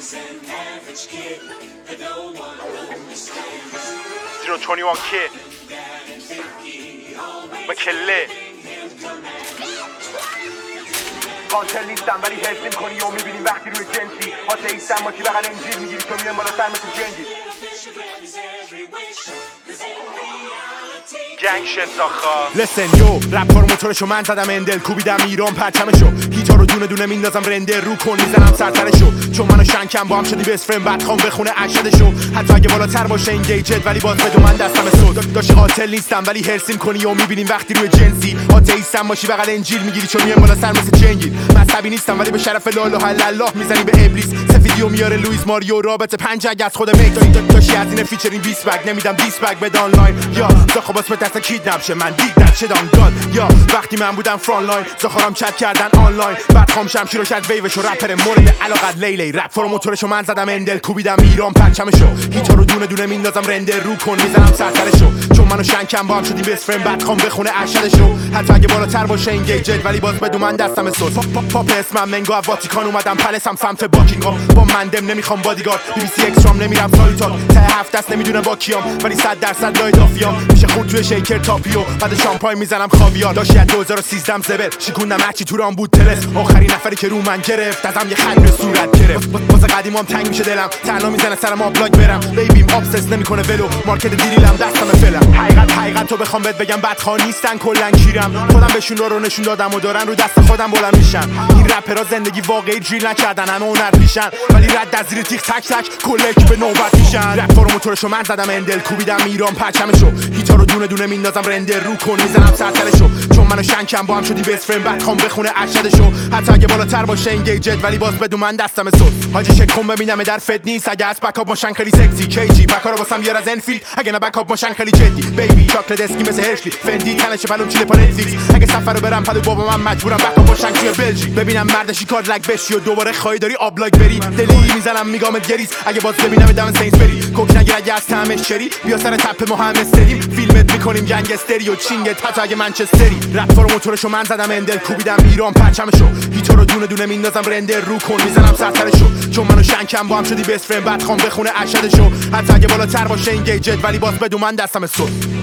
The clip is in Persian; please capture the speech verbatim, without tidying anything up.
zero twenty-one kid مکله قاتل نیستم ولی حس نمی‌کنی و می‌بینی وقتی روی جنسی آتئیستم باشی بغل انجیل میگیری تو میان بالا سر مثل جنگی گنگ شنساخا لسن یو رپ کار موتورشو من زدم اندل کوبیدم ایران پرچمشو گیتار رو دونه دونه میندازم رندر رو کن میزنم سرترشو چون منو شنکم با هم شدی بست فرند بعد خوام بخونه ارشدشو حتی اگه بالاتر باشه این گیجت ولی باز بدو من دستم سود داشتی قاتل نیستم ولی هرسیم کنی و میبینیم وقتی روی جنسی آتئیستم باشی بغل انجیل میگیری چون میان بالا سر مثل جنگی مذهبی نیستم ولی به شرف لا اله الا الله میزنی به ابلیس سفیدیو میاره لوئیس ماریو رابطه پنج اگه از خود میک داشتی از این فیچرینگ بیست بگ نمیدم بیست بگ بد آنلاین یا زاخو باس دست کیدنپ شه من دیگ دت شدم گاد یا وقتی من بودم فران لاین زاخارم چت کردن آنلاین بعد خام شمشیرو شد ویوشو رپر مورد علاقت لیلی رپ فرو موتورشو من زدم اندل کوبیدم ایران پرچمشو گیتار رو دونه دونه میندازم رندر رو کن میزنم سرترشو چون منو شنکم با هم شدیم بست فرند بعد خام بخونه ارشدشو حتی اگه بالاتر باشه این گیجت ولی باز بدو من دستم سوس پاپ اسمم منگو از واتیکان اومدم پلسم سمت باکینگام با مندم نمیخوام بادیگارد بی بی سی اکسترام نمیرم سایتال ته هفت دست نمیدونه با کیام ولی صد درصد لای دافیام میشه خود توی شیکر تاپیو بعد شامپاین میزنم خاویار داشتی از دو هزار و سیزده زبل شیکوندم هرچی تو رام بود تلس آخرین نفری که رو من گرفت ازم یه خنگ به صورت گرفت واسه قدیمام تنگ میشه دلم تنها میزنه سرم آبلاگ برم بیبیم ابسس نمیکنه ولو مارکت دیریلم دستم فلم حقیقت حقیقت تو بخوام بهت بگم بدخواه نیستن کلا کیرم خودم بهشون رو نشون دادم و دارن رو دست خودم بلند میشن این رپرها زندگی واقعی جریل نکردن همه هنر پیشن ولی رد از زیر تیغ تک تک کلک به نوبت میشن رپ فرو موتورشو من زدم اندل کوبیدم ایران پرچمشو گیتار رو دونه دونه میندازم رندر رو کن میزنم سرترشو چون منو شنکم با هم شدی بست فرند بعد خوام بخونه ارشدشو حتی اگه بالاتر باشه این گیجت ولی باز بدو من دستم سود حاجی چک کن ببینم در فد نیست اگه از بکاپ ماشن خیلی سکسی کیجی بکارو واسم یار از انفیلد اگه نه بکاپ ماشن خیلی جدی بیبی چاکلت اسکی مثل هرشلی فندی تنش پلوم چیله پالنزیکس اگه سفر رو برم پدو بابا من مجبورم بکاپ ماشن توی بلژیک ببینم مرد شیکار لگ بشی و دوباره خواهی داری آبلاگ بری دلی میزنم میگامت گریز اگه باز ببینم دم سینس بری کوک نگیر اگه از طعمش چری بیا سر تپ ما هم استریم فیلمت میکنیم گنگستری و چینگت حتی اگه منچستری رپ فرو موتورشو من زدم اندل کوبیدم ایران پرچمشو گیتار رو دونه دونه میندازم رندر رو کن میزنم سرترشو چون منو شنکم با هم شدی بست فرند بعد خوام بخونه ارشدشو حتی اگه بالاتر باشه این گیجت ولی باز بدو من دستم سود